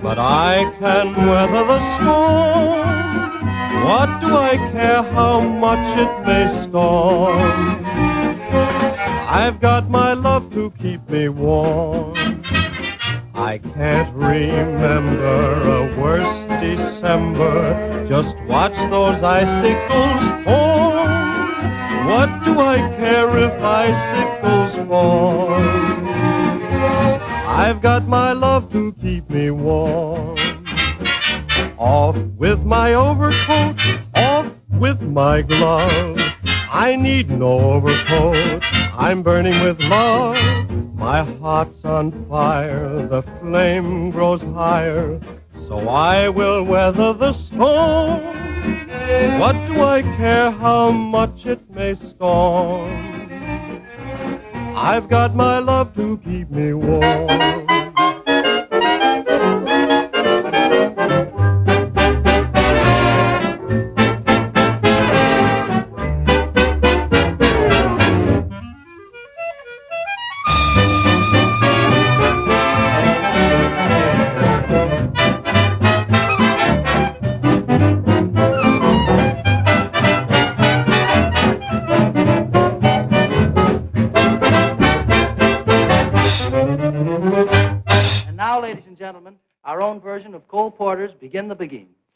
but I can weather the storm. What do I care how much it may storm? I've got my love to keep me warm. I can't remember a worse December. Just watch those icicles fall. What do I care if icicles fall? I've got my love to keep me warm. Off with my overcoat, off with my glove. I need no overcoat, I'm burning with love. My heart's on fire, the flame grows higher, so I will weather the storm. What do I care how much it may storm? I've got my love to keep me warm. Now, ladies and gentlemen, our own version of Cole Porter's Begin the Beguine.